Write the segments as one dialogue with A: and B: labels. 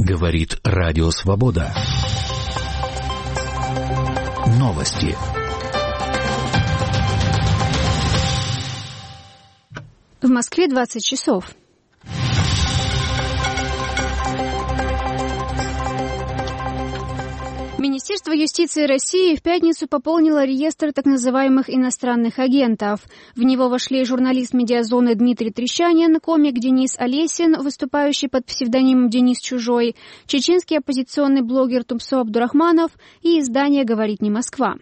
A: Говорит Радио Свобода. Новости.
B: В Москве 20 часов. Министерство юстиции России в пятницу пополнило реестр так называемых иностранных агентов. В него вошли журналист «Медиазоны» Дмитрий Трещанин, комик Денис Олесин, выступающий под псевдонимом Денис Чужой, чеченский оппозиционный блогер Тумсо Абдурахманов и издание «Говорит не Москва».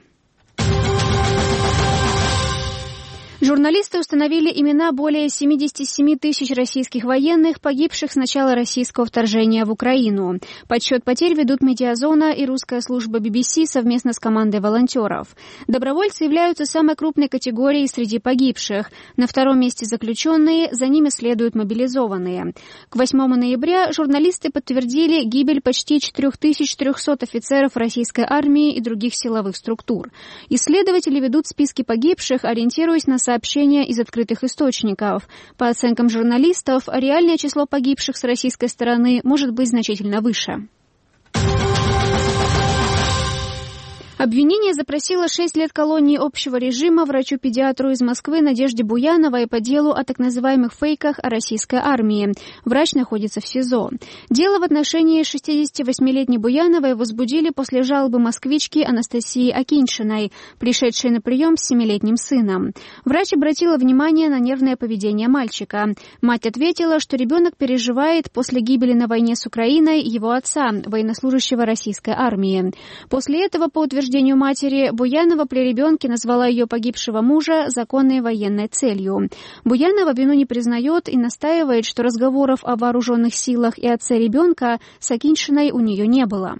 B: Журналисты установили имена более 77 тысяч российских военных, погибших с начала российского вторжения в Украину. Подсчет потерь ведут «Медиазона» и русская служба BBC совместно с командой волонтеров. Добровольцы являются самой крупной категорией среди погибших. На втором месте заключенные, за ними следуют мобилизованные. К 8 ноября журналисты подтвердили гибель почти 4300 офицеров российской армии и других силовых структур. Исследователи ведут списки погибших, ориентируясь на сообщения из открытых источников. По оценкам журналистов, реальное число погибших с российской стороны может быть значительно выше. Обвинение запросило 6 лет колонии общего режима врачу-педиатру из Москвы Надежде Буяновой по делу о так называемых фейках о российской армии. Врач находится в СИЗО. Дело в отношении 68-летней Буяновой возбудили после жалобы москвички Анастасии Акиньшиной, пришедшей на прием с 7-летним сыном. Врач обратила внимание на нервное поведение мальчика. Мать ответила, что ребенок переживает после гибели на войне с Украиной его отца, военнослужащего российской армии. После этого, по утверждению матери, Буянова при ребенке назвала ее погибшего мужа законной военной целью. Буянова вину не признает и настаивает, что разговоров о вооруженных силах и отце ребенка с Акиньшиной у нее не было.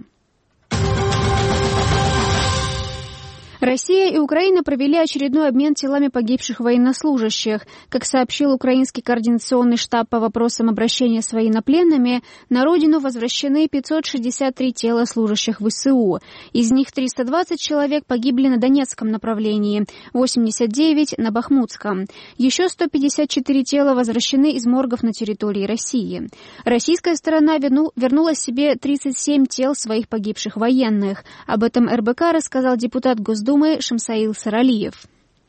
B: Россия и Украина провели очередной обмен телами погибших военнослужащих. Как сообщил украинский координационный штаб по вопросам обращения с военнопленными, на родину возвращены 563 тела служащих ВСУ. Из них 320 человек погибли на Донецком направлении, 89 – на Бахмутском. Еще 154 тела возвращены из моргов на территории России. Российская сторона вернула себе 37 тел своих погибших военных. Об этом РБК рассказал депутат Госдумы Шамсаил Саралиев.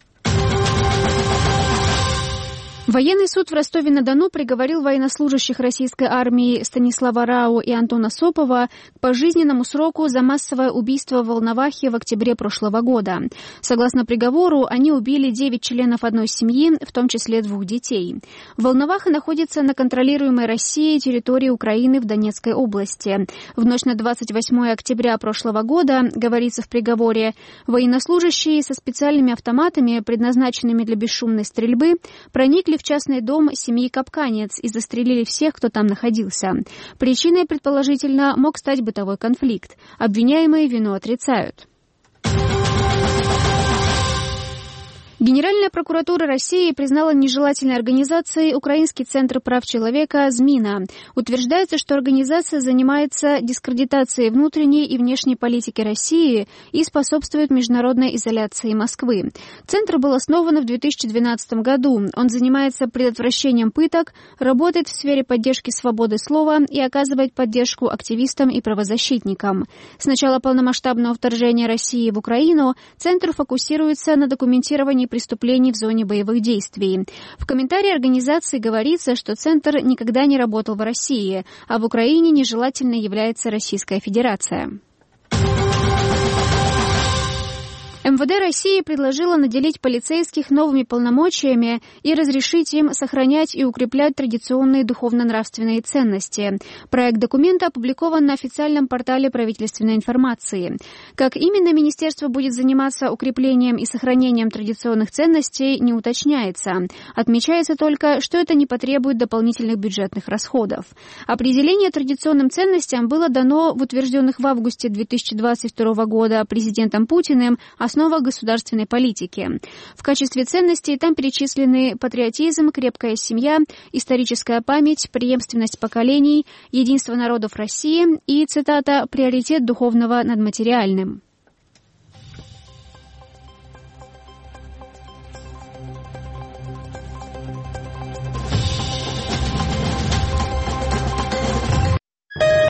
B: Военный суд в Ростове-на-Дону приговорил военнослужащих российской армии Станислава Рау и Антона Сопова к пожизненному сроку за массовое убийство в Волновахе в октябре прошлого года. Согласно приговору, они убили 9 членов одной семьи, в том числе 2 детей. Волноваха находится на контролируемой Россией территории Украины в Донецкой области. В ночь на 28 октября прошлого года, говорится в приговоре, военнослужащие со специальными автоматами, предназначенными для бесшумной стрельбы, проникли в частный дом семьи Капканец и застрелили всех, кто там находился. Причиной, предположительно, мог стать бытовой конфликт. Обвиняемые вину отрицают. Генеральная прокуратура России признала нежелательной организацией Украинский центр прав человека «Змина». Утверждается, что организация занимается дискредитацией внутренней и внешней политики России и способствует международной изоляции Москвы. Центр был основан в 2012 году. Он занимается предотвращением пыток, работает в сфере поддержки свободы слова и оказывает поддержку активистам и правозащитникам. С начала полномасштабного вторжения России в Украину Центр фокусируется на документировании преступлений в зоне боевых действий. В комментарии организации говорится, что Центр никогда не работал в России, а в Украине нежелательно является Российская Федерация. МВД России предложило наделить полицейских новыми полномочиями и разрешить им сохранять и укреплять традиционные духовно-нравственные ценности. Проект документа опубликован на официальном портале правительственной информации. Как именно министерство будет заниматься укреплением и сохранением традиционных ценностей, не уточняется. Отмечается только, что это не потребует дополнительных бюджетных расходов. Определение традиционным ценностям было дано в утвержденных в августе 2022 года президентом Путиным основах государственной политики. В качестве ценностей там перечислены патриотизм, крепкая семья, историческая память, преемственность поколений, единство народов России и, цитата, «приоритет духовного над материальным».